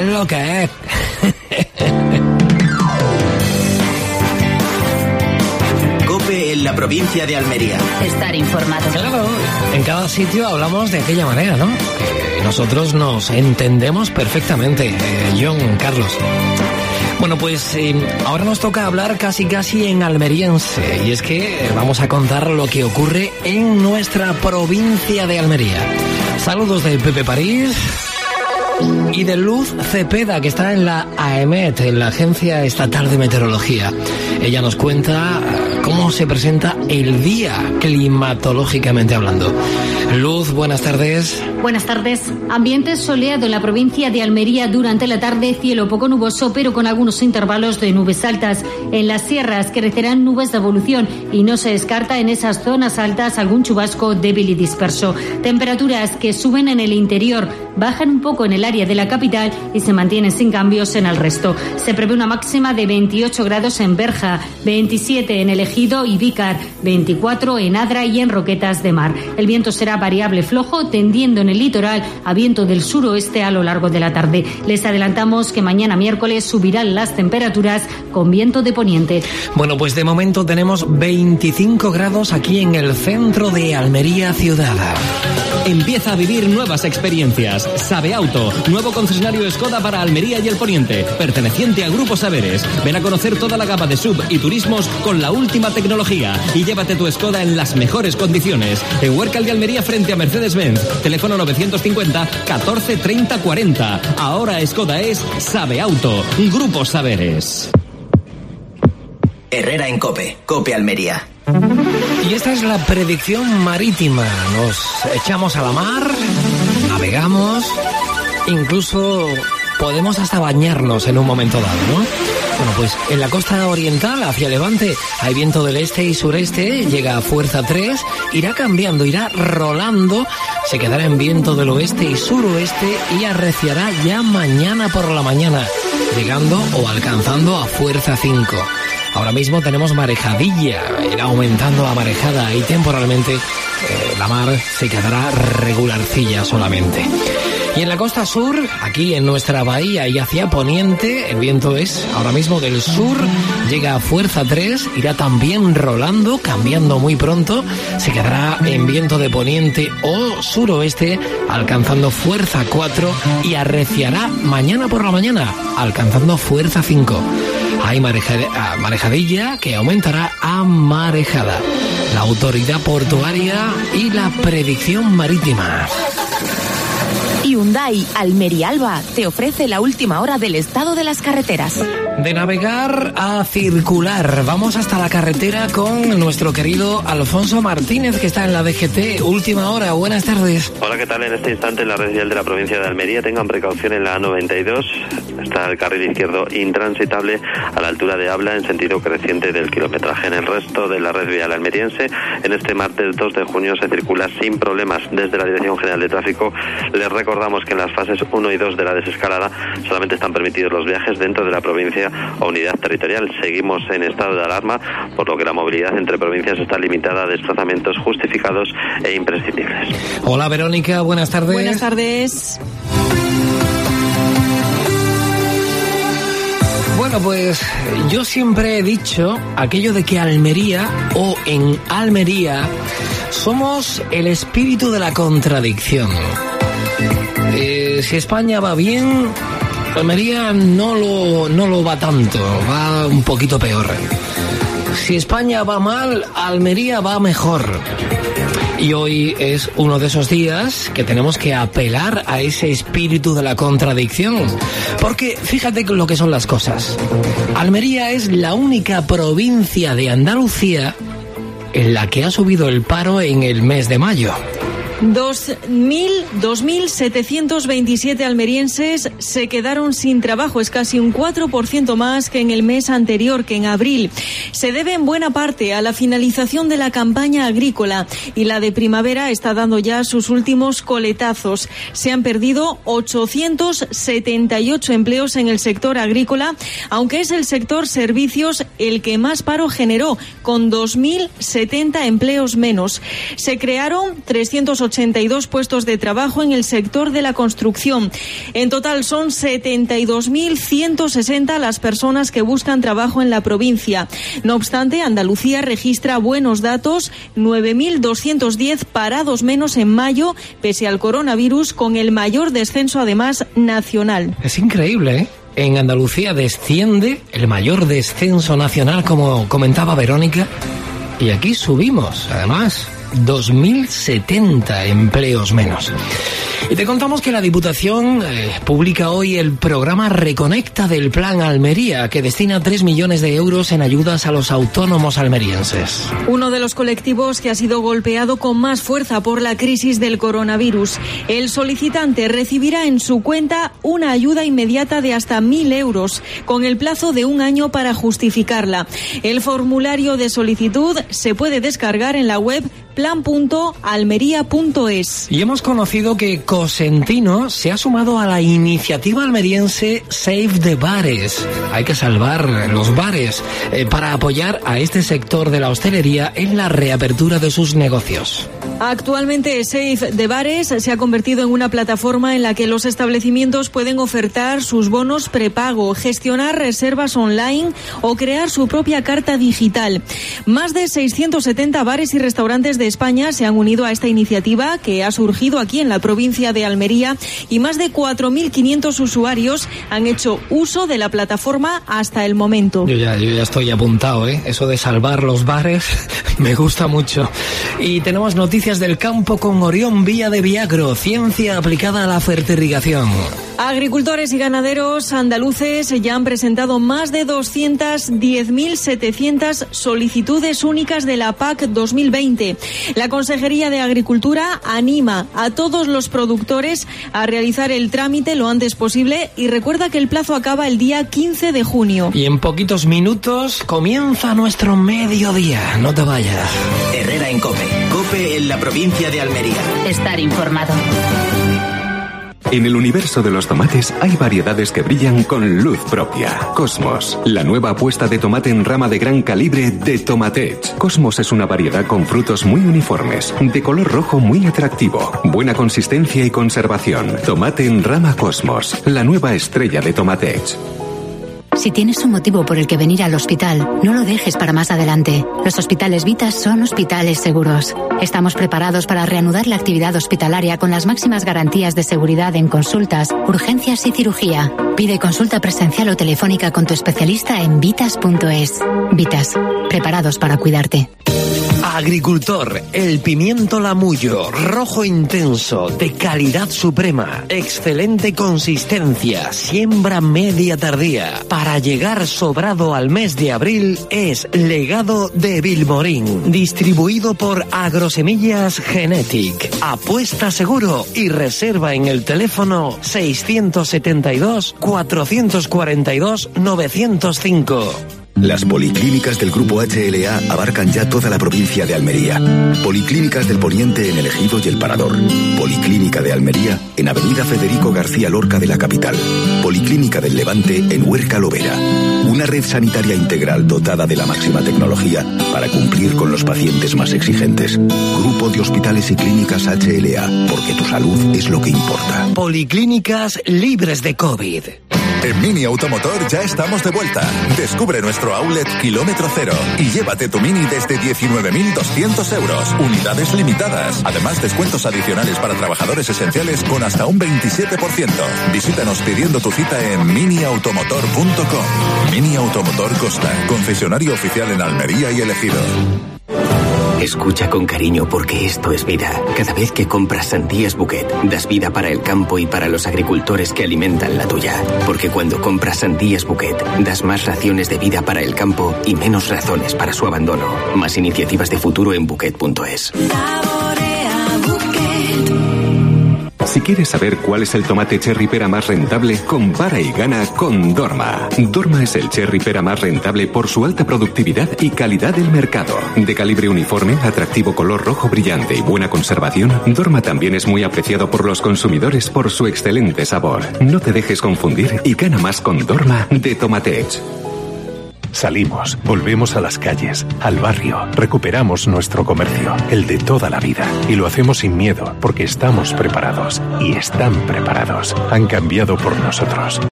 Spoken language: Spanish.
es lo que es. COPE en la provincia de Almería. Estar informado. Claro, en cada sitio hablamos de aquella manera, ¿no? Que nosotros nos entendemos perfectamente. John, Carlos. Bueno, pues ahora nos toca hablar casi en almeriense, y es que vamos a contar lo que ocurre en nuestra provincia de Almería. Saludos de Pepe París y de Luz Cepeda, que está en la AEMET, en la Agencia Estatal de Meteorología. Ella nos cuenta cómo se presenta el día climatológicamente hablando. Luz, buenas tardes. Buenas tardes. Ambiente soleado en la provincia de Almería durante la tarde, cielo poco nuboso, pero con algunos intervalos de nubes altas. En las sierras crecerán nubes de evolución y no se descarta en esas zonas altas algún chubasco débil y disperso. Temperaturas que suben en el interior, bajan un poco en el área de la capital y se mantienen sin cambios en el resto. Se prevé una máxima de 28 grados en Berja, 27 en El Ejido y Vícar, 24 en Adra y en Roquetas de Mar. El viento será variable flojo, tendiendo en el litoral a viento del suroeste a lo largo de la tarde. Les adelantamos que mañana miércoles subirán las temperaturas con viento de poniente. Bueno, pues de momento tenemos 25 grados aquí en el centro de Almería ciudad. Empieza a vivir nuevas experiencias. Sabe Auto, nuevo concesionario Skoda para Almería y el Poniente, perteneciente a Grupo Saberes. Ven a conocer toda la gama de sub y turismos con la última tecnología y llévate tu Skoda en las mejores condiciones. En Huércal de Almería frente a Mercedes-Benz. Teléfono 950 14 30 40. Ahora Skoda es Sabe Auto, Grupo Saberes. Herrera en COPE, COPE Almería. Y esta es la predicción marítima. Nos echamos a la mar, navegamos, incluso podemos hasta bañarnos en un momento dado, ¿no? Bueno, pues en la costa oriental, hacia levante, hay viento del este y sureste, llega a fuerza 3, irá cambiando, irá rolando, se quedará en viento del oeste y suroeste y arreciará ya mañana por la mañana, llegando o alcanzando a fuerza 5. Ahora mismo tenemos marejadilla, irá aumentando la marejada y temporalmente la mar se quedará regularcilla solamente. Y en la costa sur, aquí en nuestra bahía y hacia poniente, el viento es ahora mismo del sur, llega a fuerza 3, irá también rolando, cambiando muy pronto, se quedará en viento de poniente o suroeste, alcanzando fuerza 4 y arreciará mañana por la mañana, alcanzando fuerza 5. Hay marejadilla que aumentará a marejada. La autoridad portuaria y la predicción marítima. Hyundai Almería Alba te ofrece la última hora del estado de las carreteras. De navegar a circular. Vamos hasta la carretera con nuestro querido Alfonso Martínez, que está en la DGT. Última hora, buenas tardes. Hola, ¿qué tal? En este instante en la red vial de la provincia de Almería tengan precaución en la A92. Está el carril izquierdo intransitable a la altura de Abla en sentido creciente del kilometraje. En el resto de la red vial almeriense, en este martes 2 de junio se circula sin problemas. Desde la Dirección General de Tráfico les recordamos que en las fases 1 y 2 de la desescalada solamente están permitidos los viajes dentro de la provincia o unidad territorial. Seguimos en estado de alarma, por lo que la movilidad entre provincias está limitada a desplazamientos justificados e imprescindibles. Hola Verónica, buenas tardes. Buenas tardes. Bueno, pues yo siempre he dicho aquello de que Almería o en Almería somos el espíritu de la contradicción. Si España va bien, Almería no lo va tanto, va un poquito peor. Si España va mal, Almería va mejor. Y hoy es uno de esos días que tenemos que apelar a ese espíritu de la contradicción. Porque fíjate lo que son las cosas. Almería es la única provincia de Andalucía en la que ha subido el paro en el mes de mayo. 2.727 almerienses se quedaron sin trabajo. Es casi un 4% más que en el mes anterior, que en abril. Se debe en buena parte a la finalización de la campaña agrícola y la de primavera está dando ya sus últimos coletazos. Se han perdido 878 empleos en el sector agrícola, aunque es el sector servicios el que más paro generó, con 2.070 empleos menos. Se crearon 380 82 puestos de trabajo en el sector de la construcción. En total son 72.160 las personas que buscan trabajo en la provincia. No obstante, Andalucía registra buenos datos, 9.210 parados menos en mayo, pese al coronavirus, con el mayor descenso además nacional. Es increíble, ¿eh? En Andalucía desciende el mayor descenso nacional, como comentaba Verónica, y aquí subimos, además, 2.070 empleos menos. Y te contamos que la Diputación publica hoy el programa Reconecta del Plan Almería, que destina 3 millones de euros en ayudas a los autónomos almerienses. Uno de los colectivos que ha sido golpeado con más fuerza por la crisis del coronavirus. El solicitante recibirá en su cuenta una ayuda inmediata de hasta 1.000 euros, con el plazo de 1 año para justificarla. El formulario de solicitud se puede descargar en la web plan.almería.es. Y hemos conocido que Cosentino se ha sumado a la iniciativa almeriense Save the Bares. Hay que salvar los bares para apoyar a este sector de la hostelería en la reapertura de sus negocios. Actualmente Save the Bares se ha convertido en una plataforma en la que los establecimientos pueden ofertar sus bonos prepago, gestionar reservas online o crear su propia carta digital. Más de 670 bares y restaurantes de España se han unido a esta iniciativa que ha surgido aquí en la provincia de Almería y más de 4.500 usuarios han hecho uso de la plataforma hasta el momento. Yo ya estoy apuntado, ¿eh? Eso de salvar los bares me gusta mucho. Y tenemos noticias del campo con Orión Vía de Viagro, ciencia aplicada a la fertirrigación. Agricultores y ganaderos andaluces ya han presentado más de 210.700 solicitudes únicas de la PAC 2020. La Consejería de Agricultura anima a todos los productores a realizar el trámite lo antes posible y recuerda que el plazo acaba el día 15 de junio. Y en poquitos minutos comienza nuestro mediodía. No te vayas. Herrera en COPE. COPE en la provincia de Almería. Estar informado. En el universo de los tomates hay variedades que brillan con luz propia. Cosmos, la nueva apuesta de tomate en rama de gran calibre de Tomatech. Cosmos es una variedad con frutos muy uniformes, de color rojo muy atractivo, buena consistencia y conservación. Tomate en rama Cosmos, la nueva estrella de Tomatech. Si tienes un motivo por el que venir al hospital, no lo dejes para más adelante. Los hospitales Vitas son hospitales seguros. Estamos preparados para reanudar la actividad hospitalaria con las máximas garantías de seguridad en consultas, urgencias y cirugía. Pide consulta presencial o telefónica con tu especialista en vitas.es. Vitas, preparados para cuidarte. Agricultor, el pimiento Lamullo, rojo intenso, de calidad suprema, excelente consistencia, siembra media tardía. Para llegar sobrado al mes de abril es Legado de Vilmorín, distribuido por Agrosemillas Genetic. Apuesta seguro y reserva en el teléfono 672 442 905. Las policlínicas del Grupo HLA abarcan ya toda la provincia de Almería. Policlínicas del Poniente en El Ejido y El Parador. Policlínica de Almería en Avenida Federico García Lorca de la capital. Policlínica del Levante en Huerca Lovera. Una red sanitaria integral dotada de la máxima tecnología para cumplir con los pacientes más exigentes. Grupo de Hospitales y Clínicas HLA, porque tu salud es lo que importa. Policlínicas libres de COVID. En Mini Automotor ya estamos de vuelta. Descubre nuestro outlet Kilómetro Cero y llévate tu Mini desde 19.200 euros. Unidades limitadas. Además, descuentos adicionales para trabajadores esenciales con hasta un 27%. Visítanos pidiendo tu cita en miniautomotor.com. Mini Automotor Costa, concesionario oficial en Almería y El Ejido. Escucha con cariño porque esto es vida. Cada vez que compras sandías Bouquet, das vida para el campo y para los agricultores que alimentan la tuya. Porque cuando compras sandías Bouquet, das más raciones de vida para el campo y menos razones para su abandono. Más iniciativas de futuro en Bouquet.es. Si quieres saber cuál es el tomate cherry pera más rentable, compara y gana con Dorma. Dorma es el cherry pera más rentable por su alta productividad y calidad del mercado. De calibre uniforme, atractivo color rojo brillante y buena conservación, Dorma también es muy apreciado por los consumidores por su excelente sabor. No te dejes confundir y gana más con Dorma de Tomatech. Salimos, volvemos a las calles, al barrio, recuperamos nuestro comercio, el de toda la vida. Y lo hacemos sin miedo, porque estamos preparados. Y están preparados. Han cambiado por nosotros.